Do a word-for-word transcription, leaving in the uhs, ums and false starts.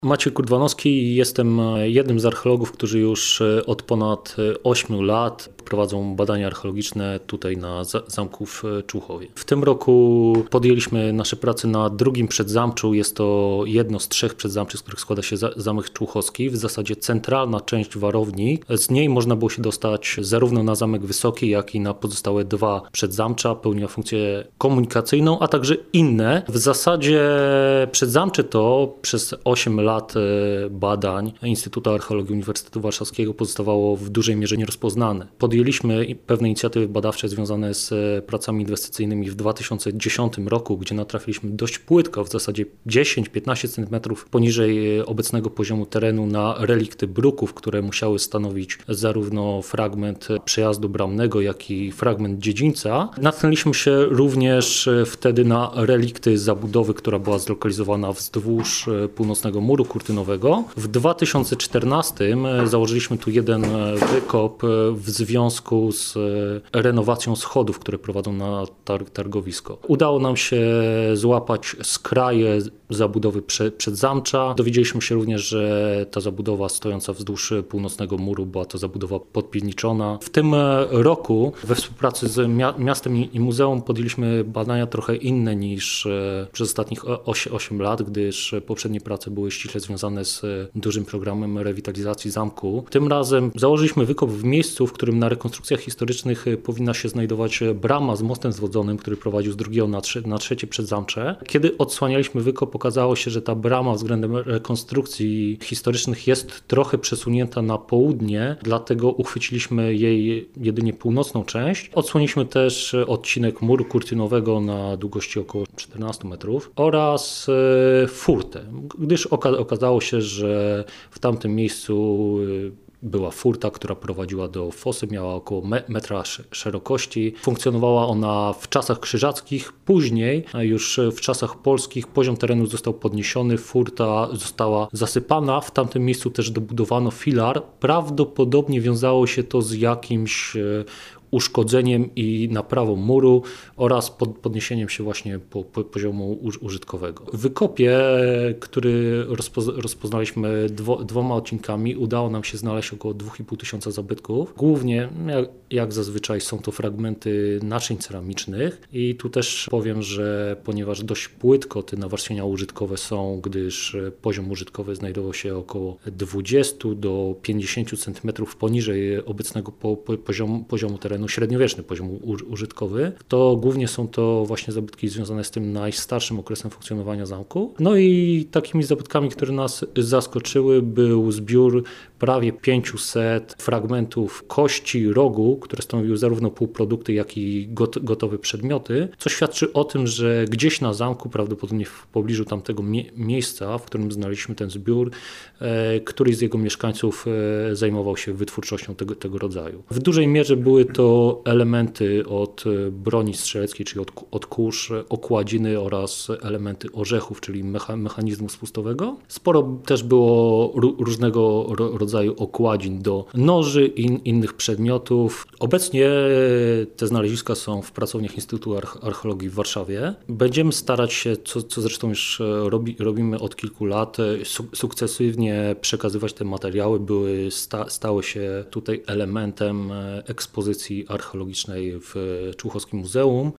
Maciej Kurdwanowski, jestem jednym z archeologów, którzy już od ponad ośmiu lat prowadzą badania archeologiczne tutaj na zamku w Człuchowie. W tym roku podjęliśmy nasze prace na drugim przedzamczu. Jest to jedno z trzech przedzamczy, z których składa się zamek człuchowski. W zasadzie centralna część warowni. Z niej można było się dostać zarówno na Zamek Wysoki, jak i na pozostałe dwa przedzamcza. Pełniła funkcję komunikacyjną, a także inne. W zasadzie przedzamcze to przez osiem lat badań Instytutu Archeologii Uniwersytetu Warszawskiego pozostawało w dużej mierze nierozpoznane. Podjęliśmy pewne inicjatywy badawcze związane z pracami inwestycyjnymi w dwa tysiące dziesiątym roku, gdzie natrafiliśmy dość płytko, w zasadzie dziesięć do piętnastu centymetrów poniżej obecnego poziomu terenu, na relikty bruków, które musiały stanowić zarówno fragment przejazdu bramnego, jak i fragment dziedzińca. Natknęliśmy się również wtedy na relikty zabudowy, która była zlokalizowana wzdłuż północnego muru kurtynowego. W dwa tysiące czternastym założyliśmy tu jeden wykop w związku z renowacją schodów, które prowadzą na tar- targowisko. Udało nam się złapać skraje zabudowy prze- przedzamcza. Dowiedzieliśmy się również, że ta zabudowa stojąca wzdłuż północnego muru była to zabudowa podpiwniczona. W tym roku we współpracy z mia- miastem i muzeum podjęliśmy badania trochę inne niż przez ostatnich osiem lat, gdyż poprzednie prace były ściśle związane z dużym programem rewitalizacji zamku. Tym razem założyliśmy wykop w miejscu, w którym na rekonstrukcjach historycznych powinna się znajdować brama z mostem zwodzonym, który prowadził z drugiego na, trze- na trzecie przedzamcze. Kiedy odsłanialiśmy wykop, okazało się, że ta brama względem rekonstrukcji historycznych jest trochę przesunięta na południe, dlatego uchwyciliśmy jej jedynie północną część. Odsłoniliśmy też odcinek muru kurtynowego na długości około czternastu metrów oraz furtę, gdyż oka- okazało się, że w tamtym miejscu była furta, która prowadziła do fosy, miała około metra szerokości. Funkcjonowała ona w czasach krzyżackich. Później, już w czasach polskich, poziom terenu został podniesiony, furta została zasypana. W tamtym miejscu też dobudowano filar. Prawdopodobnie wiązało się to z jakimś uszkodzeniem i naprawą muru oraz pod, podniesieniem się właśnie po, po poziomu użytkowego. W wykopie, który rozpoz, rozpoznaliśmy dwo, dwoma odcinkami, udało nam się znaleźć około dwa i pół tysiąca zabytków. Głównie, jak, jak zazwyczaj, są to fragmenty naczyń ceramicznych i tu też powiem, że ponieważ dość płytko te nawarstwienia użytkowe są, gdyż poziom użytkowy znajdował się około dwudziestu do pięćdziesięciu centymetrów poniżej obecnego po, po, poziomu, poziomu terenu, średniowieczny poziom użytkowy, to głównie są to właśnie zabytki związane z tym najstarszym okresem funkcjonowania zamku. No i takimi zabytkami, które nas zaskoczyły, był zbiór prawie pięciuset fragmentów kości rogu, które stanowiły zarówno półprodukty, jak i gotowe przedmioty, co świadczy o tym, że gdzieś na zamku, prawdopodobnie w pobliżu tamtego mie- miejsca, w którym znaleźliśmy ten zbiór, e, któryś z jego mieszkańców e, zajmował się wytwórczością tego, tego rodzaju. W dużej mierze były to elementy od broni strzeleckiej, czyli od, od kurz, okładziny oraz elementy orzechów, czyli mecha, mechanizmu spustowego. Sporo też było r- różnego ro- rodzaju okładzin do noży i in, innych przedmiotów. Obecnie te znaleziska są w pracowniach Instytutu Archeologii w Warszawie. Będziemy starać się, co, co zresztą już robi, robimy od kilku lat, su- sukcesywnie przekazywać te materiały. Były, sta, stały się tutaj elementem ekspozycji archeologicznej w Człuchowskim Muzeum.